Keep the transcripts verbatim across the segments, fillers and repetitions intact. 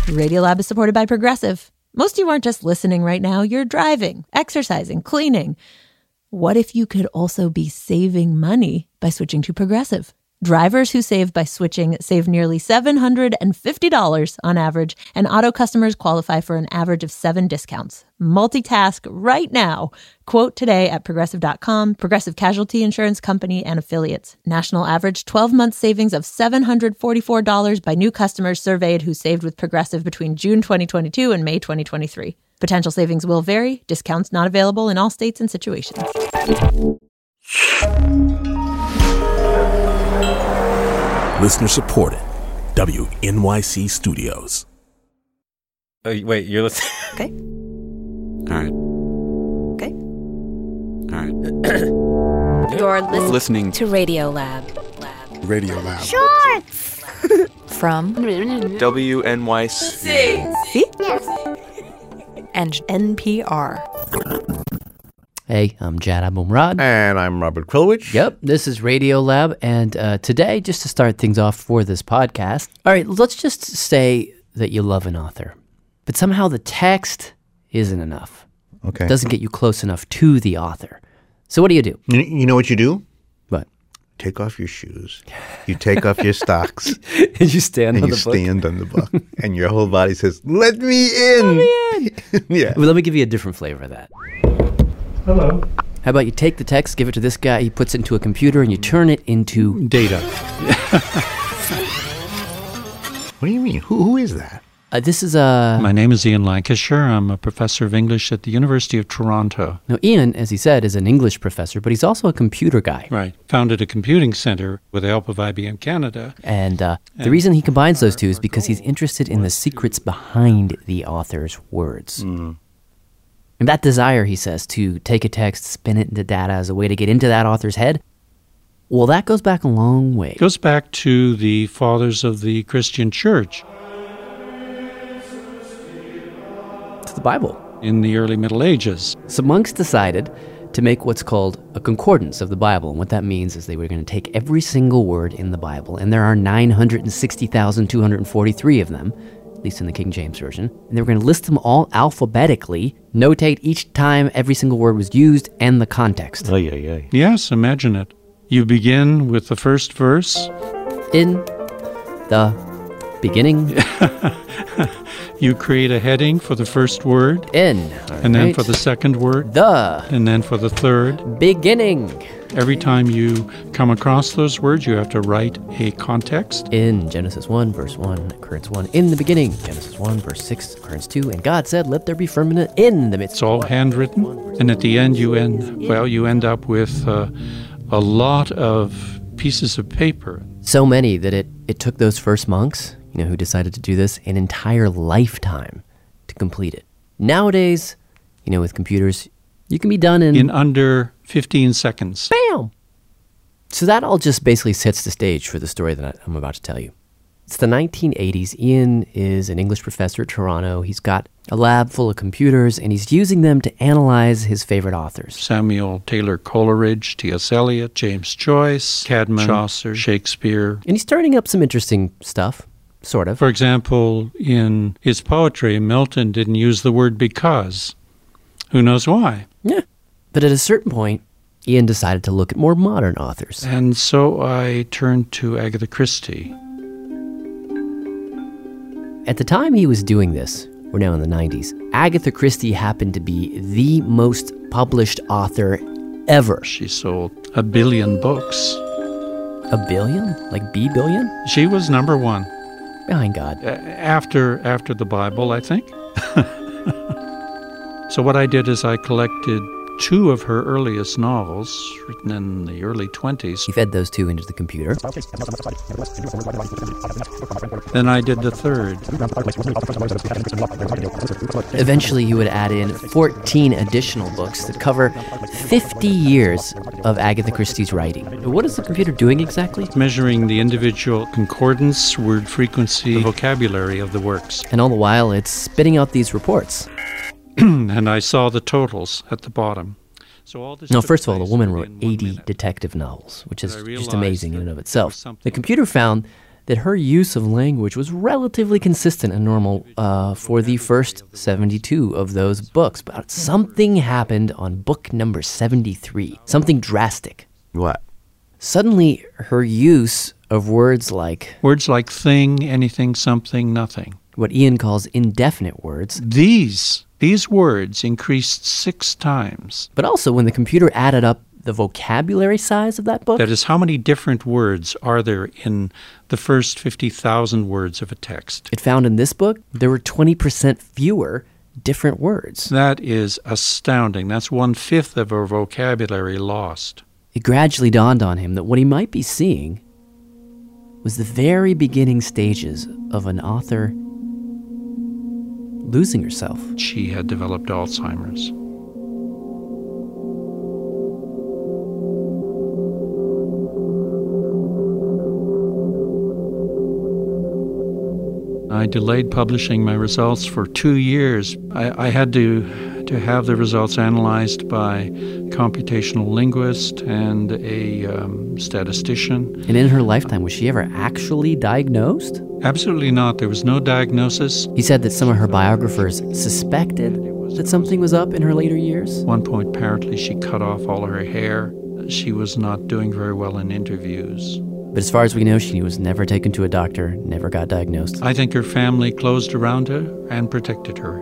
Radiolab is supported by Progressive. Most of you aren't just listening right now, you're driving, exercising, cleaning. What if you could also be saving money by switching to Progressive? Drivers who save by switching save nearly seven hundred fifty dollars on average, and auto customers qualify for an average of seven discounts. Multitask right now. Quote today at progressive dot com. Progressive Casualty Insurance Company and Affiliates. National average twelve-month savings of seven hundred forty-four dollars by new customers surveyed who saved with Progressive between June twenty twenty-two and May twenty twenty-three. Potential savings will vary. Discounts not available in all states and situations. Listener supported. W N Y C Studios. Oh, wait, you're listening? Okay. All right. Okay. All right. You're lis- Listening to Radiolab. Lab. Radiolab. Shorts! From W N Y C. See? Yes. And N P R. Hey, I'm Jad Abumrad. And I'm Robert Krulwich. Yep, this is Radiolab, and uh, today, just to start things off for this podcast, all right, let's just say that you love an author, but somehow the text isn't enough. Okay. It doesn't get you close enough to the author. So what do you do? You, you know what you do? What? Take off your shoes. You take off your stocks. And you stand and on you the book. stand on the book. And your whole body says, let me in. Let me in. Yeah. Well, let me give you a different flavor of that. Hello. How about you take the text, give it to this guy, he puts it into a computer, and you turn it into Data. What do you mean? Who Who is that? Uh, this is a... My name is Ian Lancashire. I'm a professor of English at the University of Toronto. Now, Ian, as he said, is an English professor, but he's also a computer guy. Right. Founded a computing center with the help of I B M Canada. And uh, the And reason he combines those two is because he's interested in the secrets behind the author's words. Mm. And that desire, he says, to take a text, spin it into data as a way to get into that author's head, well, that goes back a long way. It goes back to the fathers of the Christian church. To the Bible. In the early Middle Ages. So monks decided to make what's called a concordance of the Bible. And what that means is they were going to take every single word in the Bible, and there are nine hundred sixty thousand two hundred forty-three of them, at least in the King James Version, and they were going to list them all alphabetically, notate each time every single word was used, and the context. Oh, yeah, yeah. Yes, imagine it. You begin with the first verse. In the beginning. You create a heading for the first word. In. And then right. for the second word. The. And then for the third. Beginning. Every time you come across those words, you have to write a context. In Genesis one, verse one, occurrence one. In the beginning. Genesis one, verse six, occurrence two. And God said, let there be firmament in the midst. It's all handwritten. And at the end, you end, well, you end up with uh, a lot of pieces of paper. So many that it, it took those first monks, you know, who decided to do this, an entire lifetime to complete it. Nowadays, you know, with computers, you can be done in... In under fifteen seconds. Bam! So that all just basically sets the stage for the story that I'm about to tell you. It's the nineteen eighties. Ian is an English professor at Toronto. He's got a lab full of computers, and he's using them to analyze his favorite authors. Samuel Taylor Coleridge, T S Eliot, James Joyce, Cadman, Chaucer, Shakespeare. And he's turning up some interesting stuff, sort of. For example, in his poetry, Milton didn't use the word because. Who knows why? Yeah. But at a certain point, Ian decided to look at more modern authors. And so I turned to Agatha Christie. At the time he was doing this, we're now in the nineties, Agatha Christie happened to be the most published author ever. She sold a billion books. A billion? Like B billion? She was number one. Behind God. Uh, after, after the Bible, I think. So what I did is I collected two of her earliest novels, written in the early twenties. He fed those two into the computer. Then I did the third. Eventually, he would add in fourteen additional books that cover fifty years of Agatha Christie's writing. What is the computer doing exactly? Measuring the individual concordance, word frequency, vocabulary of the works. And all the while, it's spitting out these reports. And I saw the totals at the bottom. So all this No, took first of all, the place woman wrote within one eighty minute. detective novels, which is I just realized amazing in that and of there itself. was something- The computer found that her use of language was relatively consistent and normal uh, for the first seventy-two of those books. But something happened on book number seventy-three, something drastic. What? Suddenly, her use of words like... Words like thing, anything, something, nothing. What Ian calls indefinite words. These, these words increased six times. But also, when the computer added up the vocabulary size of that book... That is, how many different words are there in the first fifty thousand words of a text? It found in this book, there were twenty percent fewer different words. That is astounding. That's one-fifth of our vocabulary lost. It gradually dawned on him that what he might be seeing was the very beginning stages of an author losing herself. She had developed Alzheimer's. I delayed publishing my results for two years. I, I had to, to have the results analyzed by a computational linguist and a um, statistician. And in her lifetime, was she ever actually diagnosed? Absolutely not. There was no diagnosis. He said that some of her biographers suspected that something was up in her later years. At one point, apparently, she cut off all her hair. She was not doing very well in interviews. But as far as we know, she was never taken to a doctor, never got diagnosed. I think her family closed around her and protected her.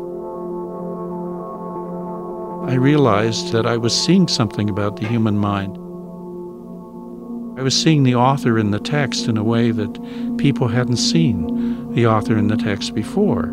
I realized that I was seeing something about the human mind. I was seeing the author in the text in a way that people hadn't seen the author in the text before.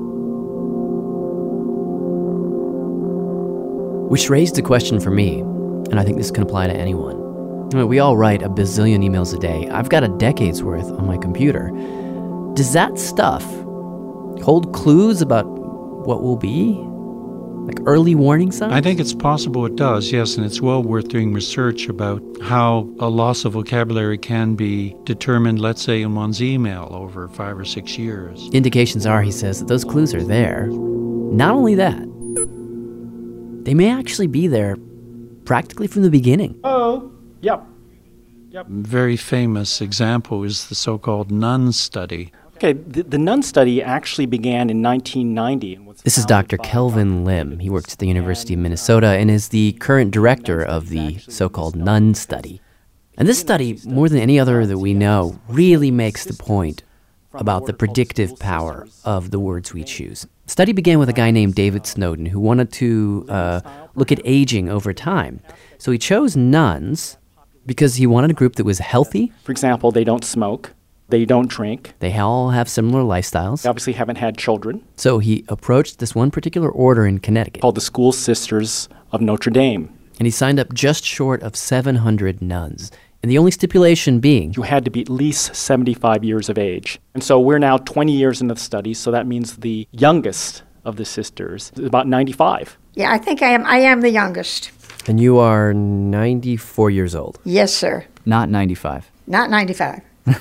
Which raised a question for me, and I think this can apply to anyone. I mean, we all write a bazillion emails a day. I've got a decade's worth on my computer. Does that stuff hold clues about what will be? Like early warning signs? I think it's possible it does, yes, and it's well worth doing research about how a loss of vocabulary can be determined, let's say, in one's email over five or six years. Indications are, he says, that those clues are there. Not only that, they may actually be there practically from the beginning. Oh, yep. Yep. A very famous example is the so-called Nun study. Okay, the, the Nun study actually began in nineteen ninety. And was this is Doctor Kelvin Lim. He works at the University of Minnesota and is the current director of the so-called Nun study. And this study, more than any other that we know, really makes the point about the predictive power of the words we choose. The study began with a guy named David Snowden who wanted to uh, look at aging over time. So he chose nuns because he wanted a group that was healthy. For example, they don't smoke. They don't drink. They all have similar lifestyles. They obviously haven't had children. So he approached this one particular order in Connecticut called the School Sisters of Notre Dame. And he signed up just short of seven hundred nuns. And the only stipulation being... you had to be at least seventy-five years of age. And so we're now twenty years into the study, so that means the youngest of the sisters is about ninety-five. Yeah, I think I am I am the youngest. And you are ninety-four years old. Yes, sir. Not ninety-five. Not ninety-five.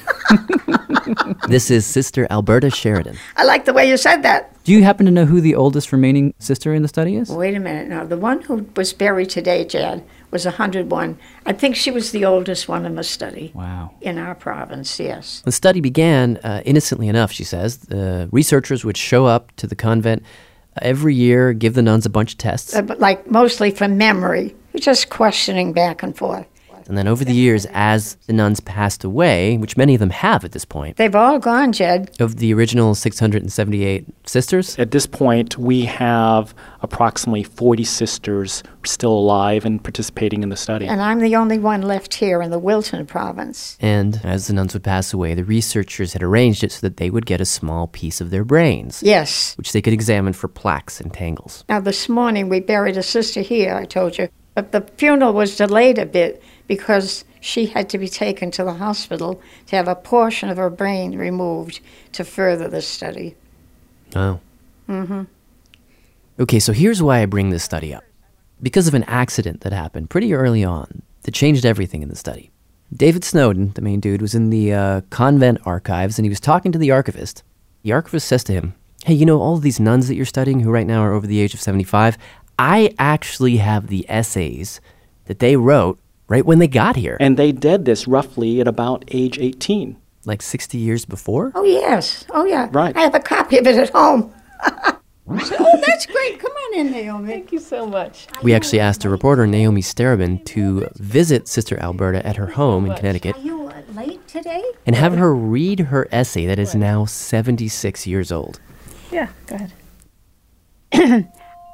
This is Sister Alberta Sheridan. I like the way you said that. Do you happen to know who the oldest remaining sister in the study is? Wait a minute now. The one who was buried today, Chad, was one hundred one. I think she was the oldest one in the study. Wow. In our province, yes. The study began uh, innocently enough, she says. The researchers would show up to the convent uh, every year, give the nuns a bunch of tests. Uh, but like mostly from memory. Just questioning back and forth. And then over the years, as the nuns passed away, which many of them have at this point. They've all gone, Jed. Of the original six hundred seventy-eight sisters? At this point, we have approximately forty sisters still alive and participating in the study. And I'm the only one left here in the Wilton province. And as the nuns would pass away, the researchers had arranged it so that they would get a small piece of their brains. Yes. Which they could examine for plaques and tangles. Now, this morning we buried a sister here, I told you. But the funeral was delayed a bit because she had to be taken to the hospital to have a portion of her brain removed to further the study. Oh. Mm-hmm. Okay, so here's why I bring this study up. Because of an accident that happened pretty early on that changed everything in the study. David Snowden, the main dude, was in the uh, convent archives, and he was talking to the archivist. The archivist says to him, hey, you know, all of these nuns that you're studying who right now are over the age of seventy-five, I actually have the essays that they wrote right when they got here. And they did this roughly at about age eighteen. like sixty years before? Oh, yes. Oh, yeah. Right. I have a copy of it at home. So, oh, that's great. Come on in, Naomi. Thank you so much. We actually asked a reporter, Naomi Starobin, to visit Sister Alberta at her home in Connecticut Are you uh, late today? and have her read her essay that is now seventy-six years old. Yeah, go ahead.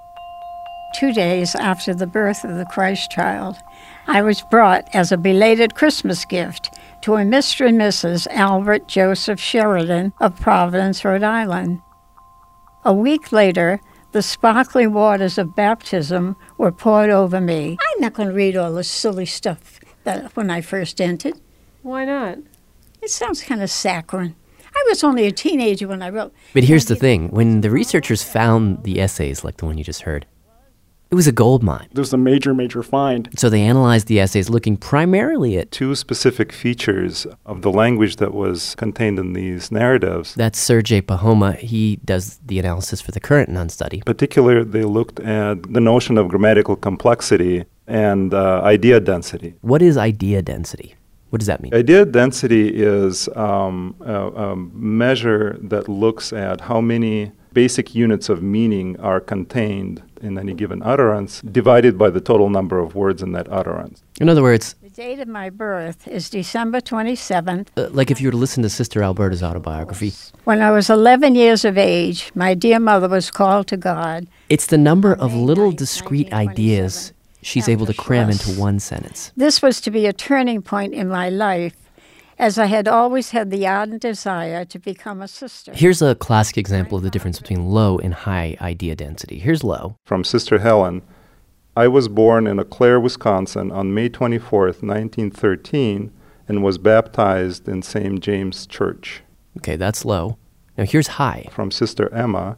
Two days after the birth of the Christ child, I was brought as a belated Christmas gift to a Mister and Missus Albert Joseph Sheridan of Providence, Rhode Island. A week later, the sparkling waters of baptism were poured over me. I'm not going to read all the silly stuff that when I first entered. Why not? It sounds kind of saccharine. I was only a teenager when I wrote. But here's the thing. When the researchers found the essays, like the one you just heard, it was a gold mine. It was a major, major find. So they analyzed the essays looking primarily at two specific features of the language that was contained in these narratives. That's Sergei Pahoma. He does the analysis for the current Nun study. In particular, they looked at the notion of grammatical complexity and uh, idea density. What is idea density? What does that mean? Idea density is um, a, a measure that looks at how many basic units of meaning are contained in any given utterance, divided by the total number of words in that utterance. In other words, the date of my birth is December twenty-seventh. Uh, like if you were to listen to Sister Alberta's autobiography. When I was eleven years of age, my dear mother was called to God. It's the number of little discrete ideas she's able to cram into one sentence. This was to be a turning point in my life, as I had always had the ardent desire to become a sister. Here's a classic example of the difference between low and high idea density. Here's low. From Sister Helen, I was born in Eau Claire, Wisconsin on May twenty-fourth, nineteen thirteen, and was baptized in Saint James Church. Okay, that's low. Now here's high. From Sister Emma,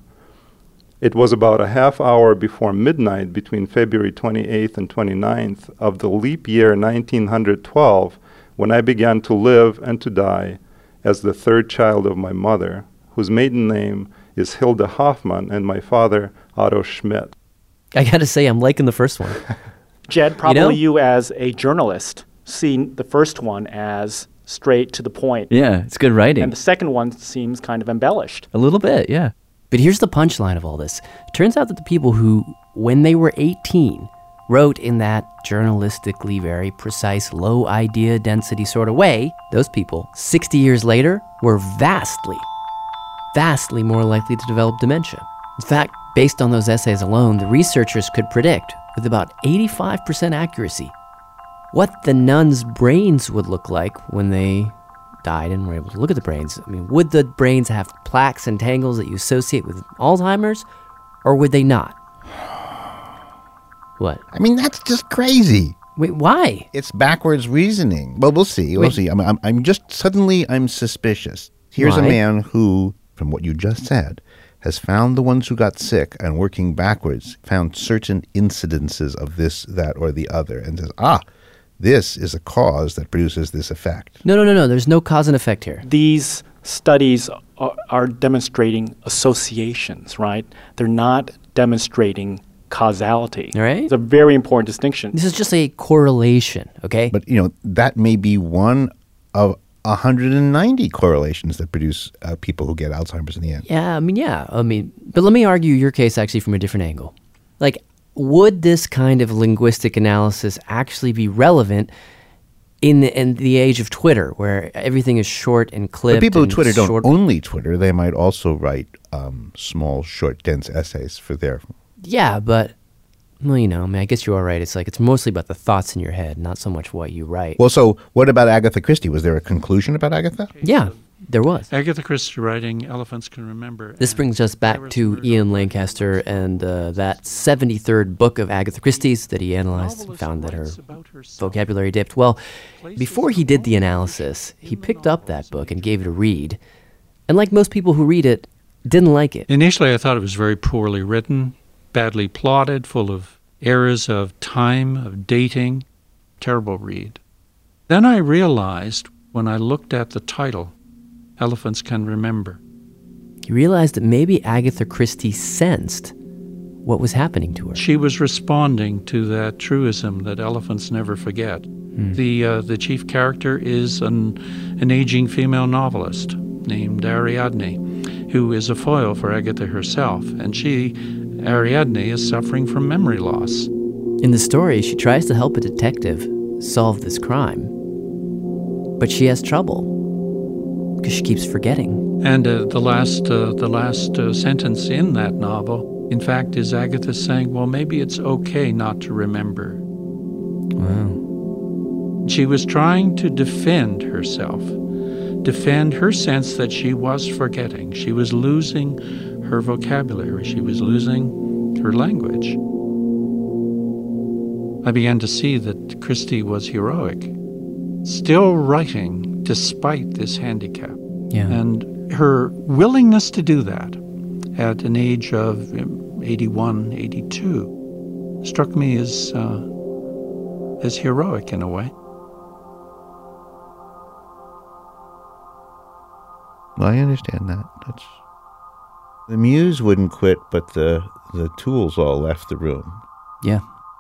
it was about a half hour before midnight between February twenty-eighth and twenty-ninth of the leap year nineteen twelve when I began to live and to die as the third child of my mother, whose maiden name is Hilda Hoffman, and my father, Otto Schmidt. I gotta say, I'm liking the first one. Jed, probably you, know? you as a journalist see the first one as straight to the point. Yeah, it's good writing. And the second one seems kind of embellished. A little bit, yeah. But here's the punchline of all this. It turns out that the people who, when they were eighteen, wrote in that journalistically very precise, low idea density sort of way, those people, sixty years later, were vastly, vastly more likely to develop dementia. In fact, based on those essays alone, the researchers could predict, with about eighty-five percent accuracy, what the nuns' brains would look like when they died and were able to look at the brains. I mean, would the brains have plaques and tangles that you associate with Alzheimer's, or would they not? What? I mean, that's just crazy. Wait, why? It's backwards reasoning. Well, we'll see. We'll Wait. see. I'm, I'm, I'm just, suddenly I'm suspicious. Here's why? a man who, from what you just said, has found the ones who got sick and working backwards, found certain incidences of this, that, or the other, and says, ah, this is a cause that produces this effect. No, no, no, no. There's no cause and effect here. These studies are, are demonstrating associations, right? They're not demonstrating causality. All right. It's a very important distinction. This is just a correlation, okay? But, you know, that may be one of one hundred ninety correlations that produce uh, people who get Alzheimer's in the end. Yeah, I mean, yeah. I mean, but let me argue your case actually from a different angle. Like, would this kind of linguistic analysis actually be relevant in the, in the age of Twitter, where everything is short and clipped? But people who and Twitter don't short... only Twitter. They might also write um, small, short, dense essays for their... Yeah, but, well, you know, I mean, I guess you are right. It's like, it's mostly about the thoughts in your head, not so much what you write. Well, so what about Agatha Christie? Was there a conclusion about Agatha? Yeah, there was. Agatha Christie writing Elephants Can Remember. This brings us back to Ian Lancaster and uh, that seventy-third book of Agatha Christie's that he analyzed and found that her vocabulary dipped. Well, before he did the analysis, he picked up that book and gave it a read. And like most people who read it, didn't like it. Initially, I thought it was very poorly written, badly plotted, full of errors of time, of dating. Terrible read. Then I realized when I looked at the title, Elephants Can Remember. You realized that maybe Agatha Christie sensed what was happening to her. She was responding to that truism that elephants never forget. Mm. The uh, the chief character is an an aging female novelist named Ariadne, who is a foil for Agatha herself, and she, Ariadne, is suffering from memory loss. In the story, she tries to help a detective solve this crime, but she has trouble because she keeps forgetting. And uh, the last uh, the last uh, sentence in that novel, in fact, is Agatha saying, well, maybe it's okay not to remember. Wow. She was trying to defend herself, defend her sense that she was forgetting. She was losing her vocabulary. She was losing her language. I began to see that Christie was heroic, still writing despite this handicap. Yeah. And her willingness to do that at an age of eighty-one, eighty-two struck me as, uh, as heroic in a way. Well, I understand that. That's the muse wouldn't quit, but the the tools all left the room. Yeah.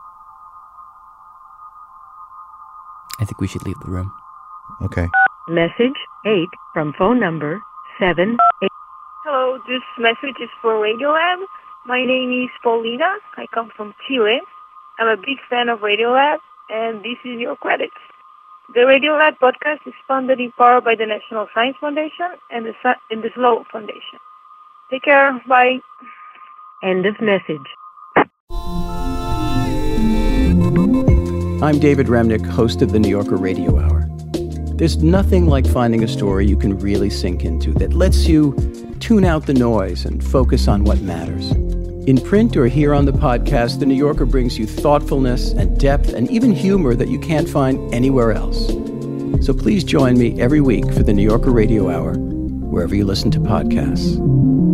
I think we should leave the room. Okay. Message eight from phone number seven eight. Hello, this message is for Radiolab. My name is Paulina. I come from Chile. I'm a big fan of Radiolab, and this is your credits. The Radiolab podcast is funded in part by the National Science Foundation and the, Sa- and the Slow Foundation. Take care. Bye. End of message. I'm David Remnick, host of the New Yorker Radio Hour. There's nothing like finding a story you can really sink into that lets you tune out the noise and focus on what matters. In print or here on the podcast, The New Yorker brings you thoughtfulness and depth and even humor that you can't find anywhere else. So please join me every week for the New Yorker Radio Hour, wherever you listen to podcasts.